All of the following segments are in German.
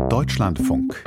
Deutschlandfunk.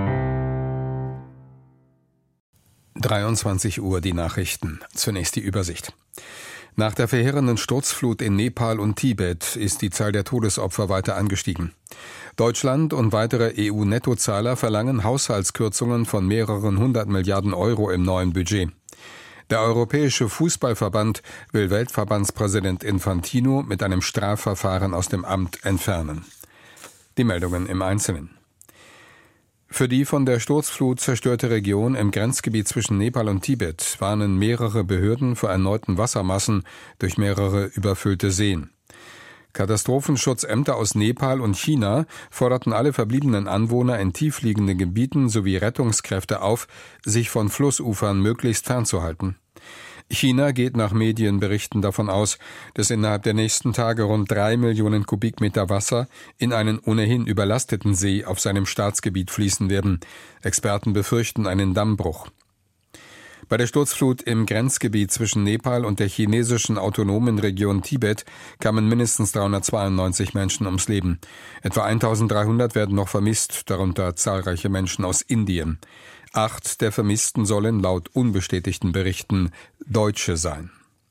23 Uhr die Nachrichten. Zunächst die Übersicht. Nach der verheerenden Sturzflut in Nepal und Tibet ist die Zahl der Todesopfer weiter angestiegen. Deutschland und weitere EU-Nettozahler verlangen Haushaltskürzungen von mehreren 100 Milliarden Euro im neuen Budget. Der Europäische Fußballverband will Weltverbandspräsident Infantino mit einem Strafverfahren aus dem Amt entfernen. Die Meldungen im Einzelnen. Für die von der Sturzflut zerstörte Region im Grenzgebiet zwischen Nepal und Tibet warnen mehrere Behörden vor erneuten Wassermassen durch mehrere überfüllte Seen. Katastrophenschutzämter aus Nepal und China forderten alle verbliebenen Anwohner in tiefliegenden Gebieten sowie Rettungskräfte auf, sich von Flussufern möglichst fernzuhalten. China geht nach Medienberichten davon aus, dass innerhalb der nächsten Tage rund 3 Millionen Kubikmeter Wasser in einen ohnehin überlasteten See auf seinem Staatsgebiet fließen werden. Experten befürchten einen Dammbruch. Bei der Sturzflut im Grenzgebiet zwischen Nepal und der chinesischen autonomen Region Tibet kamen mindestens 392 Menschen ums Leben. Etwa 1300 werden noch vermisst, darunter zahlreiche Menschen aus Indien. 8 der Vermissten sollen laut unbestätigten Berichten Deutsche sein.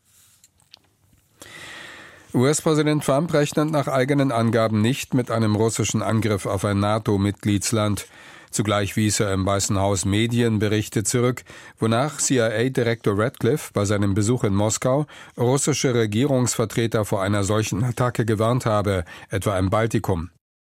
US-Präsident Trump rechnet nach eigenen Angaben nicht mit einem russischen Angriff auf ein NATO-Mitgliedsland. Zugleich wies er im Weißen Haus Medienberichte zurück, wonach CIA-Direktor Ratcliffe bei seinem Besuch in Moskau russische Regierungsvertreter vor einer solchen Attacke gewarnt habe, etwa im Baltikum.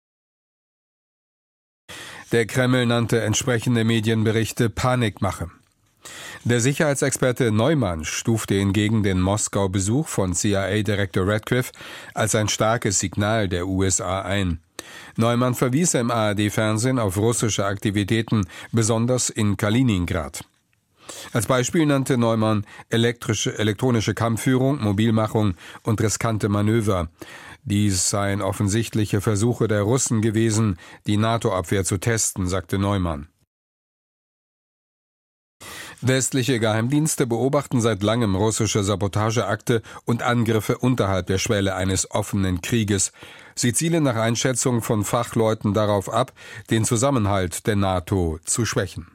Der Kreml nannte entsprechende Medienberichte Panikmache. Der Sicherheitsexperte Neumann stufte hingegen den Moskau-Besuch von CIA-Direktor Ratcliffe als ein starkes Signal der USA ein. Neumann verwies im ARD-Fernsehen auf russische Aktivitäten, besonders in Kaliningrad. Als Beispiel nannte Neumann elektronische Kampfführung, Mobilmachung und riskante Manöver. Dies seien offensichtliche Versuche der Russen gewesen, die NATO-Abwehr zu testen, sagte Neumann. Westliche Geheimdienste beobachten seit langem russische Sabotageakte und Angriffe unterhalb der Schwelle eines offenen Krieges. Sie zielen nach Einschätzung von Fachleuten darauf ab, den Zusammenhalt der NATO zu schwächen.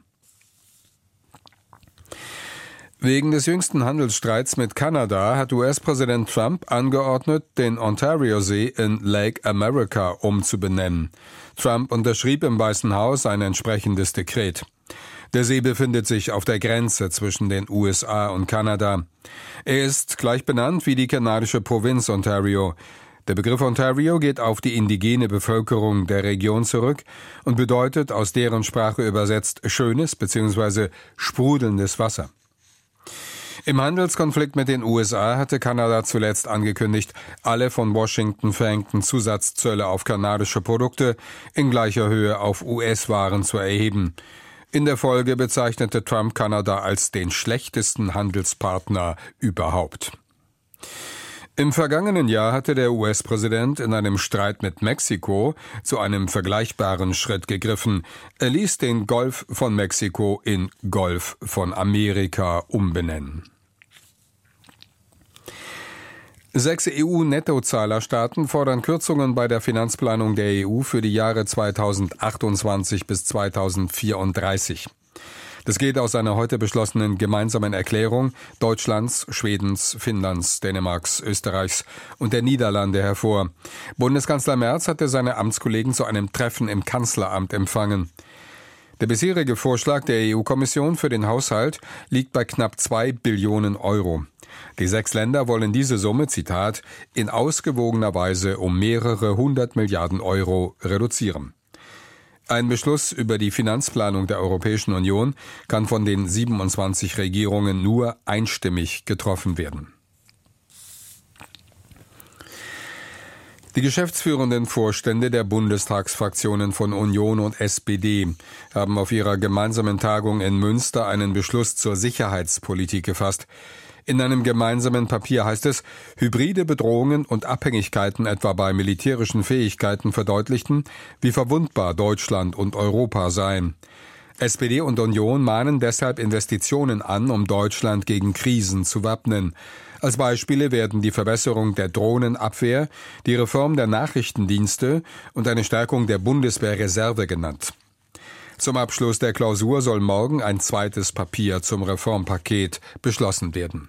Wegen des jüngsten Handelsstreits mit Kanada hat US-Präsident Trump angeordnet, den Ontario-See in Lake America umzubenennen. Trump unterschrieb im Weißen Haus ein entsprechendes Dekret. Der See befindet sich auf der Grenze zwischen den USA und Kanada. Er ist gleich benannt wie die kanadische Provinz Ontario. Der Begriff Ontario geht auf die indigene Bevölkerung der Region zurück und bedeutet aus deren Sprache übersetzt schönes bzw. sprudelndes Wasser. Im Handelskonflikt mit den USA hatte Kanada zuletzt angekündigt, alle von Washington verhängten Zusatzzölle auf kanadische Produkte in gleicher Höhe auf US-Waren zu erheben. In der Folge bezeichnete Trump Kanada als den schlechtesten Handelspartner überhaupt. Im vergangenen Jahr hatte der US-Präsident in einem Streit mit Mexiko zu einem vergleichbaren Schritt gegriffen. Er ließ den Golf von Mexiko in Golf von Amerika umbenennen. 6 EU-Nettozahlerstaaten fordern Kürzungen bei der Finanzplanung der EU für die Jahre 2028 bis 2034. Das geht aus einer heute beschlossenen gemeinsamen Erklärung Deutschlands, Schwedens, Finnlands, Dänemarks, Österreichs und der Niederlande hervor. Bundeskanzler Merz hatte seine Amtskollegen zu einem Treffen im Kanzleramt empfangen. Der bisherige Vorschlag der EU-Kommission für den Haushalt liegt bei knapp 2 Billionen Euro. Die 6 Länder wollen diese Summe, Zitat, in ausgewogener Weise um mehrere 100 Milliarden Euro reduzieren. Ein Beschluss über die Finanzplanung der Europäischen Union kann von den 27 Regierungen nur einstimmig getroffen werden. Die geschäftsführenden Vorstände der Bundestagsfraktionen von Union und SPD haben auf ihrer gemeinsamen Tagung in Münster einen Beschluss zur Sicherheitspolitik gefasst. In einem gemeinsamen Papier heißt es, hybride Bedrohungen und Abhängigkeiten etwa bei militärischen Fähigkeiten verdeutlichten, wie verwundbar Deutschland und Europa seien. SPD und Union mahnen deshalb Investitionen an, um Deutschland gegen Krisen zu wappnen. Als Beispiele werden die Verbesserung der Drohnenabwehr, die Reform der Nachrichtendienste und eine Stärkung der Bundeswehrreserve genannt. Zum Abschluss der Klausur soll morgen ein zweites Papier zum Reformpaket beschlossen werden.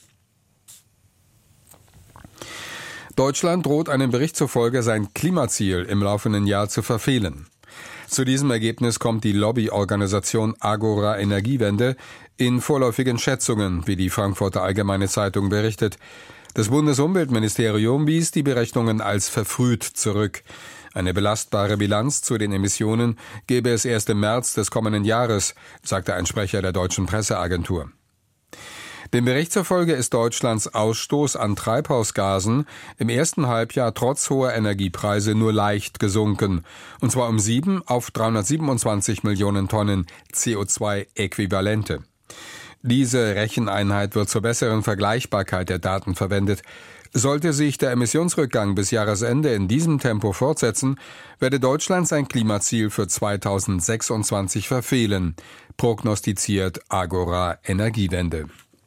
Deutschland droht einem Bericht zufolge sein Klimaziel im laufenden Jahr zu verfehlen. Zu diesem Ergebnis kommt die Lobbyorganisation Agora Energiewende in vorläufigen Schätzungen, wie die Frankfurter Allgemeine Zeitung berichtet. Das Bundesumweltministerium wies die Berechnungen als verfrüht zurück. Eine belastbare Bilanz zu den Emissionen gebe es erst im März des kommenden Jahres, sagte ein Sprecher der deutschen Presseagentur. Dem Bericht zufolge ist Deutschlands Ausstoß an Treibhausgasen im ersten Halbjahr trotz hoher Energiepreise nur leicht gesunken, und zwar um 7 auf 327 Millionen Tonnen CO2-Äquivalente. Diese Recheneinheit wird zur besseren Vergleichbarkeit der Daten verwendet. Sollte sich der Emissionsrückgang bis Jahresende in diesem Tempo fortsetzen, werde Deutschland sein Klimaziel für 2026 verfehlen, prognostiziert Agora Energiewende.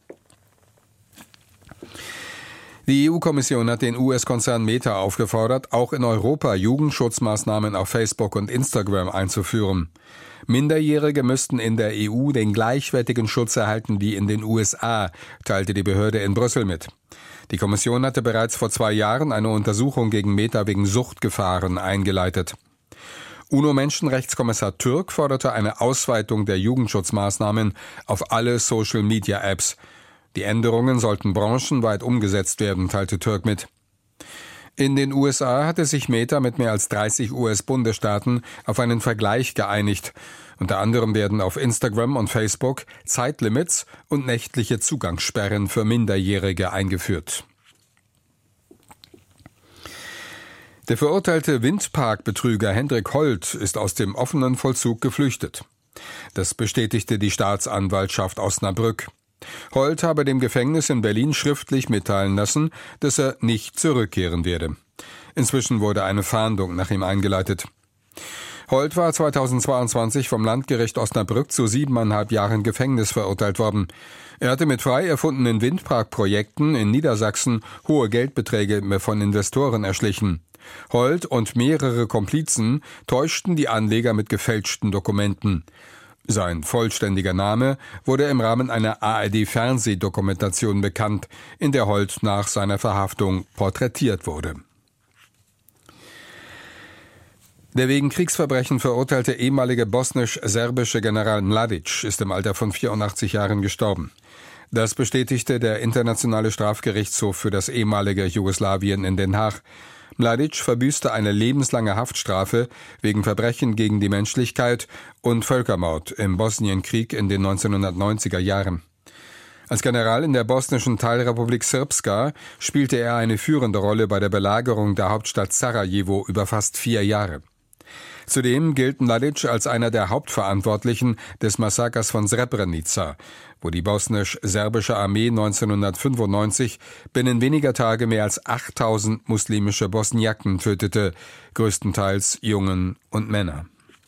Die EU-Kommission hat den US-Konzern Meta aufgefordert, auch in Europa Jugendschutzmaßnahmen auf Facebook und Instagram einzuführen. Minderjährige müssten in der EU den gleichwertigen Schutz erhalten wie in den USA, teilte die Behörde in Brüssel mit. Die Kommission hatte bereits vor 2 Jahren eine Untersuchung gegen Meta wegen Suchtgefahren eingeleitet. UNO-Menschenrechtskommissar Türk forderte eine Ausweitung der Jugendschutzmaßnahmen auf alle Social-Media-Apps. Die Änderungen sollten branchenweit umgesetzt werden, teilte Türk mit. In den USA hatte sich Meta mit mehr als 30 US-Bundesstaaten auf einen Vergleich geeinigt. Unter anderem werden auf Instagram und Facebook Zeitlimits und nächtliche Zugangssperren für Minderjährige eingeführt. Der verurteilte Windparkbetrüger Hendrik Holt ist aus dem offenen Vollzug geflüchtet. Das bestätigte die Staatsanwaltschaft Osnabrück. Holt habe dem Gefängnis in Berlin schriftlich mitteilen lassen, dass er nicht zurückkehren werde. Inzwischen wurde eine Fahndung nach ihm eingeleitet. Holt war 2022 vom Landgericht Osnabrück zu 7,5 Jahren Gefängnis verurteilt worden. Er hatte mit frei erfundenen Windparkprojekten in Niedersachsen hohe Geldbeträge von Investoren erschlichen. Holt und mehrere Komplizen täuschten die Anleger mit gefälschten Dokumenten. Sein vollständiger Name wurde im Rahmen einer ARD-Fernsehdokumentation bekannt, in der Holt nach seiner Verhaftung porträtiert wurde. Der wegen Kriegsverbrechen verurteilte ehemalige bosnisch-serbische General Mladic ist im Alter von 84 Jahren gestorben. Das bestätigte der Internationale Strafgerichtshof für das ehemalige Jugoslawien in Den Haag. Mladic verbüßte eine lebenslange Haftstrafe wegen Verbrechen gegen die Menschlichkeit und Völkermord im Bosnienkrieg in den 1990er Jahren. Als General in der bosnischen Teilrepublik Srpska spielte er eine führende Rolle bei der Belagerung der Hauptstadt Sarajevo über fast 4 Jahre. Zudem gilt Mladic als einer der Hauptverantwortlichen des Massakers von Srebrenica, wo die bosnisch-serbische Armee 1995 binnen weniger Tage mehr als 8000 muslimische Bosniaken tötete, größtenteils Jungen und Männer.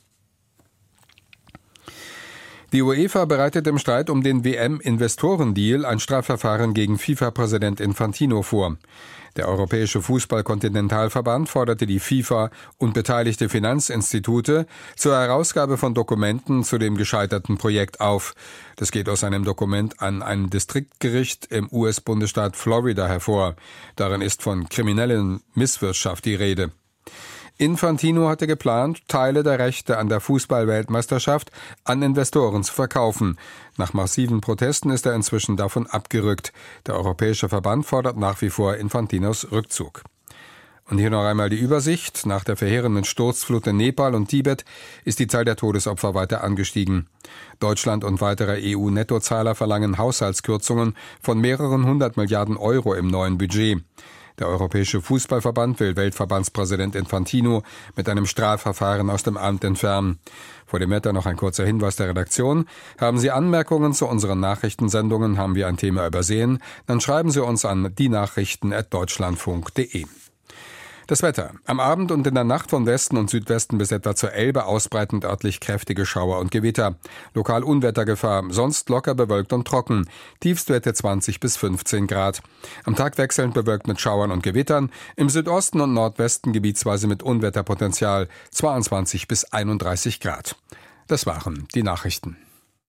Die UEFA bereitet im Streit um den WM-Investorendeal ein Strafverfahren gegen FIFA-Präsident Infantino vor. Der Europäische Fußball-Kontinentalverband forderte die FIFA und beteiligte Finanzinstitute zur Herausgabe von Dokumenten zu dem gescheiterten Projekt auf. Das geht aus einem Dokument an ein Distriktgericht im US-Bundesstaat Florida hervor. Darin ist von kriminellen Misswirtschaft die Rede. Infantino hatte geplant, Teile der Rechte an der Fußball-Weltmeisterschaft an Investoren zu verkaufen. Nach massiven Protesten ist er inzwischen davon abgerückt. Der Europäische Verband fordert nach wie vor Infantinos Rückzug. Und hier noch einmal die Übersicht. Nach der verheerenden Sturzflut in Nepal und Tibet ist die Zahl der Todesopfer weiter angestiegen. Deutschland und weitere EU-Nettozahler verlangen Haushaltskürzungen von mehreren 100 Milliarden Euro im neuen Budget. Der Europäische Fußballverband will Weltverbandspräsident Infantino mit einem Strafverfahren aus dem Amt entfernen. Vor dem Wetter noch ein kurzer Hinweis der Redaktion. Haben Sie Anmerkungen zu unseren Nachrichtensendungen? Haben wir ein Thema übersehen? Dann schreiben Sie uns an dienachrichten@deutschlandfunk.de. Das Wetter. Am Abend und in der Nacht von Westen und Südwesten bis etwa zur Elbe ausbreitend örtlich kräftige Schauer und Gewitter. Lokal Unwettergefahr, sonst locker bewölkt und trocken. Tiefstwerte 20 bis 15 Grad. Am Tag wechselnd bewölkt mit Schauern und Gewittern. Im Südosten und Nordwesten gebietsweise mit Unwetterpotenzial 22 bis 31 Grad. Das waren die Nachrichten.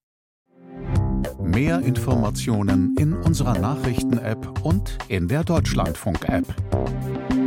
Mehr Informationen in unserer Nachrichten-App und in der Deutschlandfunk-App.